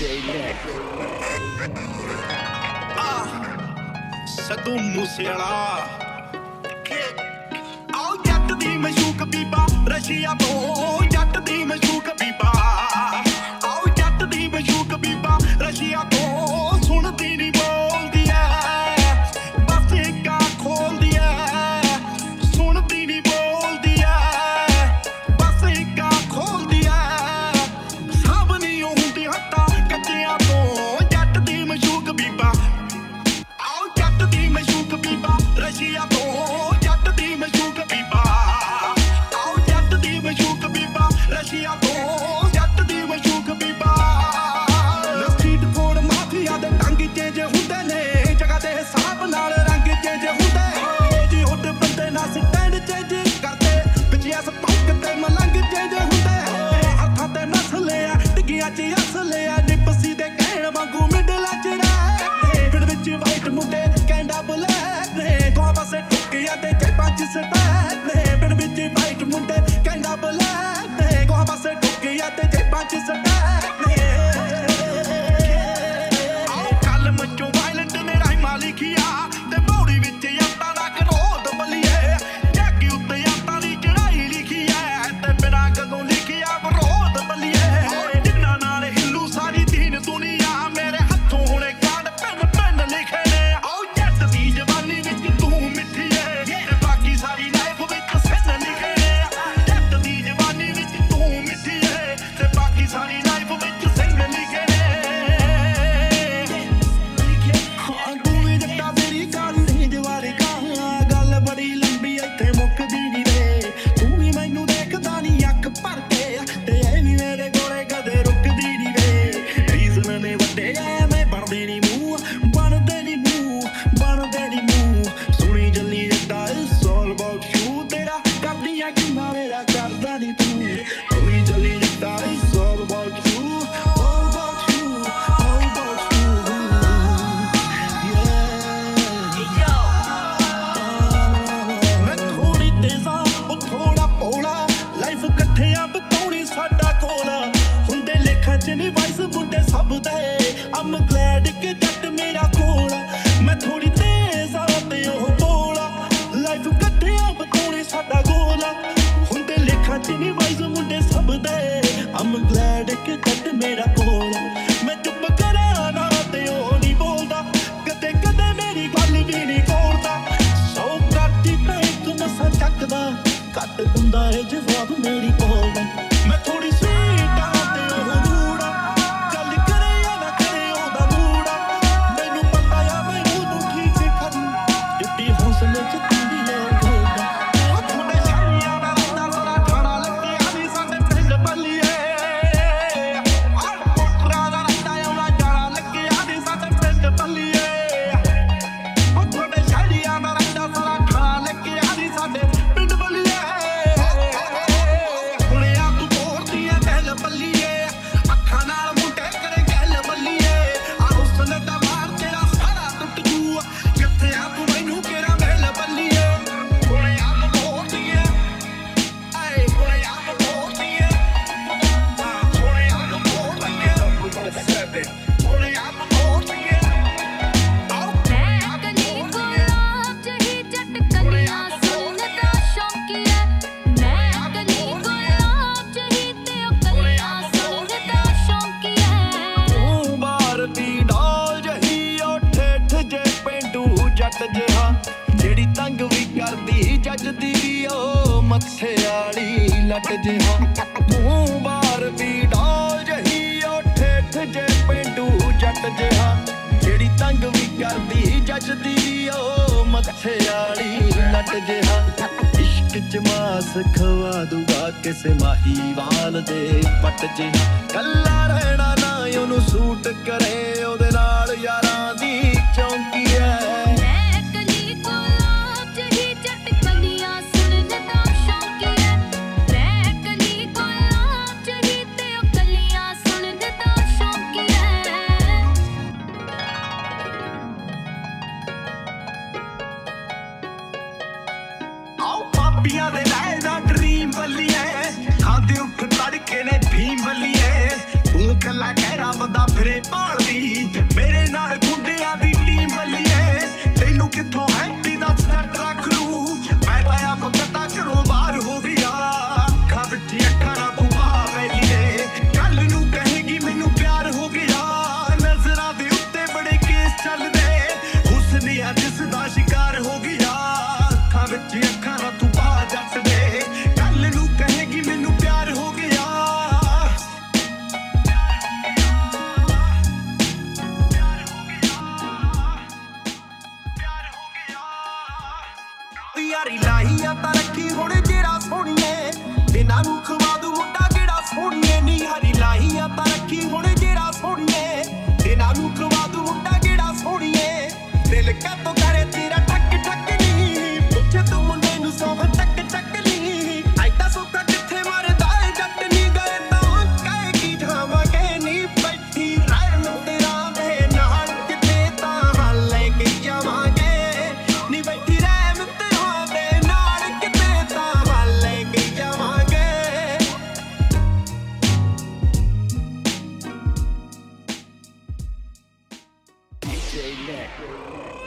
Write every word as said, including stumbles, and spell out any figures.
ਸੱਧੂ ਮੂਸੇਵਾਲਾ ਆਓ ਜੱਟ ਦੀ ਮਸ਼ੂਕ ਬੀਬਾ ਰਸ਼ੀਆ ਤੋਂ ਜੱਟ ਦੀ ਮਸ਼ੂਕ ਬੀਬਾ ਆਓ ਜੱਟ ਦੀ ਮਸ਼ੂਕ ਬੀਬਾ ਰਸ਼ੀਆ ਤੋਂ ਸੁਣਦੀ ਨੀ ਬੋਲਦੀ ਐ ਬਸ ਇੱਕਾ ਖੋਲਦੀ ਐ ਸੁਣਦੀ ਨੀ ਬੋਲਦੀ ਐ ਬਸ ਇੱਕਾ ਖੋਲਦੀ ਐ ਸਭ ਨੀ ਹੁੰਦੀ ਹੱਟਾ ਕੱਚਿਆਂ ਤੋਂ ਜੱਟ ਦੀ ਮਸ਼ੂਕ ਬੀਬਾ ਆਓ ਜੱਟ ਦੀ ਮਸ਼ੂਕ ਬੀਬਾ ਰਸ਼ੀਆ ਤੋਂ ਜੱਟ ਦੀ ਮਸ਼ੂਕ ਬੀਬਾ ਆਓ ਜੱਟ ਦੀ ਮਸ਼ੂਕ ਬੀਬਾ ਰਸ਼ੀਆ ਤੋਂ ਜੱਟ ਦੀ ਮਸ਼ੂਕ ਬੀਬਾ ਸਟਰੀਟ ਫੋੜ ਮਾਫੀਆ ਦੇ ਟੰਗ ਚੇਂਜ ਹੁੰਦੇ ਨੇ ਜਗ੍ਹਾ ਦੇ ਹਿਸਾਬ ਨਾਲ ਰੰਗ ਚੇਂਜ ਹੁੰਦੇ ਜੀ ਉੱਡ ਬੰਦੇ ਨਾਲ ਸਟੈਂਡ ਚੇਂਜ ਕਰਦੇ ਪਿੱਛੇ ਸਪੰਕ ਤੇ ਮਲੰਗ ਚੇਂਜ ਹੁੰਦੇ ਹੱਥਾਂ ਤੇ ਨਸਲੇ ਆ ਡਿੱਗੀਆਂ ਚ ਅਸਲੇ ਆ ਨਿਪਸੀ ਦੇ ਕਹਿਣ ਵਾਂਗੂ ਮਿਡਲ ਚੜਾ ਪਿੰਡ ਵਿੱਚ ਵਾਈਟ ਮੁੰਡੇ ਕਹਿੰਦਾ ਬਲੈਕ ਨੇ ਦੋ ਪਾਸੇ ਟੁੱਕਿਆ ਤੇ ਜੇਬਾਂ ਚ ਸਟੈਕ ਨੇ ਪਿੰਡ ਵਿੱਚ ਵਾਈਟ ਮੁੰਡੇ ਕਹਿੰਦਾ ਬਲੈਕ ਨੇ ਦੋ ਪਾਸੇ ਟੁੱਕਿਆ ਤੇ ਜੇਬਾਂ ਚ ਸਟੈਕ ਨੇ ਆਓ ਕੱਲ ਮੱਚੋ ਵਾਇਲੈਂਟ ਨੇ ਰਾਈਮਾਂ ਲਿਖੀਆਂ ਤੇ ਬੌੜੀ ਵਿੱਚ ਯਾਤਾਂ ਦਾ ਕਰੋਧ ਬਲੀਏ ਜਾਗੀ ਉੱਤੇ ਯਾਤਾਂ ਦੀ ਚੜਾਈ ਲਿਖੀ ਐ ਤੇ ਬਿਨਾਂ ਕਦੋਂ ਲਿਖਿਆ ਵਿਰੋਧ ਬਲੀਏ ਜਿੰਨਾ ਨਾਲ ਹਿੱਲੂ ਸਾਰੀ ਦੀਨ ਦੁਨੀਆ ਮੇਰੇ ਹੱਥੋਂ ਹੁਣੇ ਕਾਂਡ ਪੈਨ ਪੈਨ ਲਿਖੇ ਨੇ ਆਓ ਜੱਟ ਦੀ ਜਵਾਨੀ ਵਿੱਚ ਤੂੰ ਮਿੱਠੀ ਏ ਤੇ ਬਾਕੀ ਸਾਰੀ ਲਾਈਫ ਵਿੱਚ ਸੈਨ ਲਿਖੇ ਨੇ ਜੱਟ ਦੀ ਜਵਾਨੀ ਵਿੱਚ ਤੂੰ ਮਿੱਠੀ ਏ ਤੇ ਬਾਕੀ ਸਾਰੀ ਲਾਈਫ ਵਿੱਚ ਸੈਨ ਲਿਖੇ ਨੇ ਹਾਂ ਤੂੰ ਵੀ ਜੱਟਾ ਤੇਰੀ ਗੱਲ ਨਹੀਂ ਜਵਾਰੀ ਕਹਾਂ ਗੱਲ ਬੜੀ ਲੰਬੀ ਇੱਥੇ ਮੁੱਕਦੀ ਨੀ ਵੇ ਤੂੰ ਵੀ ਮੈਨੂੰ ਦੇਖਦਾ ਨੀ ਅੱਖ ਭਰ ਕੇ ਤੇ ਇਹ ਵੀ ਮੇਰੇ ਕੋਲੇ ਕਦੇ ਰੁਕਦੀ ਨੀ ਵੇ ਰੀਜ਼ਨ ਨੇ ਵੱਡੇ ਐਵੇਂ ਬਣਦੇ ਨੀ ਮੂੰਹ ਬਣਦੇ ਨੀ ਮੂੰਹ ਬਣਦੇ ਨੀ ਮੂੰਹ ਸੁਣੀ ਜੱਲੀ ਜੱਟਾ ਇਸ ਆਲ ਅਬਾਊਟ ਯੂ ਤੇਰਾ ਕਰਦੀਆਂ ਕਿੰਨਾ ਮੇਰਾ ਕਰਦਾ ਨੀ ਤੂੰ ਸੁਣੀ ਜੱਲੀ ਜੱਟਾ is all about you all about you all about you ਮੈਂ ਥੋੜੀ ਤੇਜ਼ਾਂ ਉਹ ਥੋੜਾ ਭੋਲਾ ਲਾਈਫ ਇਕੱਠਿਆਂ ਬਤਾਉਣੀ ਸਾਡਾ ਕੋਲਾ ਹੁੰਦੇ ਲੇਖਾਂ ਚ ਨੀ ਵਾਈਸ ਮੁੰਡੇ ਸਭ ਦੇ I'm glad ਕਿ ਜੱਟ ਮੇਰਾ ਕੋਲ ਮੈਂ ਥੋੜੀ ਤੇਜ਼ ਆ ਤੇ ਉਹ ਬੋਲਾ ਲਾਈਫ ਇਕੱਠਿਆਂ ਬਤਾਉਣੀ ਸਾਡਾ ਗੋਲਾ ਹੁੰਦੇ ਲੇਖਾਂ ਚ ਨੀ ਵਾਈਸ ਮੁੰਡੇ ਸਭ ਦੇ I'm glad ਕਿ ਜੱਟ ਮੇਰਾ ਕੋਲ ਮੈਂ ਚੁੱਪ ਕਰਾਂ ਨਾ ਤੇ ਉਹ ਨੀ ਬੋਲਦਾ ਕਦੇ ਕਦੇ ਮੇਰੀ ਗੱਲ ਵੀ ਨੀ ਕੋਲਦਾ ਸੌ ਕਾਟੀ ਪੈ ਇੱਕ ਨਸਾ ਚੱਕਦਾ ਘੱਟ ਹੁੰਦਾ ਏ ਜਵਾਬ ਮੇਰੀ ਕੋਲ ਦਾ ਮੈਂ ਥੋੜੀ ਸਵੀਟ ਆ ਤੇ ਉਹ ਰੂੜਾ ਗੱਲ ਕਰੇ ਜਾਂ ਨਾ ਕਰੇ ਉਹਦਾ ਮੂੜਾ ਮੈਨੂੰ ਪਤਾ ਆ ਮੈਨੂੰ ਨੂੰ ਠੀਕ ਕਰੂ ਜਿੱਡੀ ਹੌਸਲੇ ਚ ਤੇਰੀ ਲੋੜਾ ਉਹ ਤੁਹਾਡੇ ਸ਼ਾਨੀਆਂ ਦਾ ਰੰਦਾ ਸਾਰਾ ਖਾਣਾ ਲੱਗਿਆ ਨੀ ਸਾਡੇ ਪਿੰਡ ਬੱਲੀਏ ਆਹ ਕੋਟਰਾ ਦਾ ਰੰਦਾ ਆਉਣਾ ਜਾਣਾ ਲੱਗਿਆ ਨੀ ਸਾਡੇ ਪਿੰਡ ਬੱਲੀਏ ਉਹ ਤੁਹਾਡੇ ਸ਼ਾਨੀਆਂ ਦਾ ਰੰਦਾ ਸਾਰਾ ਖਾਣਾ ਲੱਗਿਆ ਨੀ ਸਾਡੇ ਪਿੰਡ ਬੱਲੀਏ ਹੁਣਿਆ ਤੂੰ ਬੋਲਦੀ ਐ ਗੱਲ ਬੱਲੀਏ ਅੱਖਾਂ ਨਾਲ ਮੁੰਡੇ ਕਰੇ ਗੱਲ ਬੱਲੀਏ ਆ ਹੁਸਨ ਦਾ ਮਾਰ ਤੇਰਾ ਸਾਰਾ ਟੁੱਟ ਜੂ ਕਿੱਥੇ ਆ ਤੂੰ ਮੈਨੂੰ ਕਿਹੜਾ ਮਿਲ ਬੱਲੀਏ ਹੁਣਿਆ ਤੂੰ ਬੋਲਦੀ ਐ ਆਏ ਹੁਣਿਆ ਤੂੰ ਬੋਲਦੀ ਐ ਹੁਣਿਆ ਤੂੰ ਬੋਲਦੀ ਐ ਹੁਣਿਆ ਤੂੰ ਬੋਲਦੀ ਐ ਆਓ ਮੈਂ ਕਲੀ ਗੁਲਾਬ ਜਿਹੀ ਜੱਟ ਕਲੀਆਂ ਸੁਣਨ ਦਾ ਸ਼ੌਕੀਆ ਮੈਂ ਕਲੀ ਗੁਲਾਬ ਜਿਹੀ ਤੇ ਉਹ ਕਲੀਆਂ ਸੁਣਨ ਦਾ ਸ਼ੌਕੀਆ ਤੂੰ ਬਾਰ ਦੀ ਡਾਲ ਜਹੀ ਓ ਠੇਠ ਜੇ ਪੇਂਡੂ ਜੱਟ ਜਿਹਾ ਜਿਹੜੀ ਤੰਗ ਵੀ ਕਰਦੀ ਜੱਜਦੀ ਵੀ ਓ ਮੱਥੇ ਵਾਲੀ ਲੱਟ ਜਿਹਾ ਤੂੰ ਬਾਰ ਦੀ ਡਾਲ ਜਹੀ ਓ ਠੇਠ ਜੇ ਪੇਂਡੂ ਜੱਟ ਜਿਹਾ ਜਿਹੜੀ ਤੰਗ ਵੀ ਕਰਦੀ ਜੱਜਦੀ ਵੀ ਓ ਮੱਥੇ ਵਾਲੀ ਲੱਟ ਜਿਹਾ ਇਸ਼ਕ ਚ ਮਾਸ ਖਵਾ ਦੂਗਾ ਕਿਸੇ ਮਾਹੀਵਾਲ ਦੇ ਪੱਟ ਜਿਹਾ ਕੱਲਾ ਰਹਿਣਾ ਨਾ ਉਹਨੂੰ ਸੂਟ ਕਰੇ ਉਹਦੇ ਨਾਲ ਯਾਰਾਂ ਦੀ ਚੌਂਕੀ ਐ ਮੈਂ ਕਲੀ ਗੁਲਾਬ ਜਿਹੀ ਜੱਟ ਕਲੀਆਂ ਸੁਣਨ ਦਾ ਸ਼ੌਕੀਆ ਮੈਂ ਕਲੀ ਗੁਲਾਬ ਜਿਹੀ ਤੇ ਉਹ ਕਲੀਆਂ ਸੁਣਨ ਦਾ ਸ਼ੌਕੀਆ ਆਓ ਪਾਪੀਆਂ ਦੇ ਲੈ ਦਾ ਡ੍ਰੀਮ ਬੱਲੀਏ ਖਾਦੇ ਉੱਠ ਤੜਕੇ ਨੇ ਭੀਮ ਬੱਲੀਏ ਤੂੰ ਕੱਲਾ ਕਹਿਰਾ ਘੁੰਮਦਾ ਫਿਰੇ ਭਾਲਦੀ ਮੇਰੇ ਨਾਲ ਗੁੰਡਿਆਂ ਦੀ ਟੀਮ ਵੱਲੀਏ ਤੈਨੂੰ ਕਿੱਥੋਂ ਹੈਪੀ ਦਾ ਸੈੱਟ ਰੱਖ ਲੂ ਮੈਂ ਤਾਂ ਆਪ ਕੱਟਾ ਘਰੋਂ ਬਾਹਰ ਹੋ ਗਿਆ ਅੱਖਾਂ ਵਿੱਚ ਅੱਖਾਂ ਨਾਲ ਤੂੰ ਆ ਵੈਲੀਏ ਕੱਲ ਨੂੰ ਕਹੇਗੀ ਮੈਨੂੰ ਪਿਆਰ ਹੋ ਗਿਆ ਨਜ਼ਰਾਂ ਦੇ ਉੱਤੇ ਬੜੇ ਕੇਸ ਚੱਲਦੇ ਹੁਸਨੀਆ ਜਿਸ ਦਾ ਸ਼ਿਕਾਰ ਹੋ ਗਿਆ ਅੱਖਾਂ ਵਿੱਚ ਅੱਖਾਂ ਨਾਲ ਤੂੰ ਆ ਜੱਟ ਦੇ ਕੱਲ ਨੂੰ ਕਹੇਗੀ ਮੈਨੂੰ ਪਿਆਰ ਹੋ ਗਿਆ ਯਾਰੀ ਲਾਈ ਆ ਤਾਂ ਰੱਖੀ ਹੁਣ ਜਿਹੜਾ ਸੋਹਣੀਏ ਦਿਨਾਂ ਨੂੰ ਖਵਾ ਦੂ ਮੁੰਡਾ ਕਿਹੜਾ ਸੋਹਣੀਏ ਨੀ ਹਰੀ ਲਾਈ ਆ ਤਾਂ ਰੱਖੀ ਹੁਣ ਜਿਹੜਾ ਸੋਹਣੀਏ ਦਿਨਾਂ ਨੂੰ ਖਵਾ ਦੂ ਮੁੰਡਾ ਕਿਹੜਾ ਸੋਹਣੀਏ ਦਿਲ ਕਾਤੋਂ ਕਰੇ ਤੇਰਾ ਟੱਕ ਟੱਕ ਨੀ ਪੁੱਛੇ ਤੂੰ ਮੁੰਡੇ ਨੂੰ ਸੋਹ ਟੱਕ ਟੱਕ ਨੀ ਐਡਾ ਸੋਕਾ ਕਿੱਥੇ ਮਰਦਾ ਏ ਜੱਟ ਨੀ ਗਏ ਤਾਂ ਕਹਿ ਕੀ ਜਾਵਾਂਗੇ ਨੀ ਬੈਠੀ ਰਹਿਣ ਤੇਰਾ ਦੇ ਨਾਲ ਕਿਤੇ ਤਾਂ ਲੈ ਕੇ ਜਾਵਾਂਗੇ ਨੀ ਬੈਠੀ ਰਹਿਣ ਤੇਰਾ ਦੇ ਨਾਲ ਕਿਤੇ ਤਾਂ ਲੈ ਕੇ ਜਾਵਾਂਗੇ D J Neck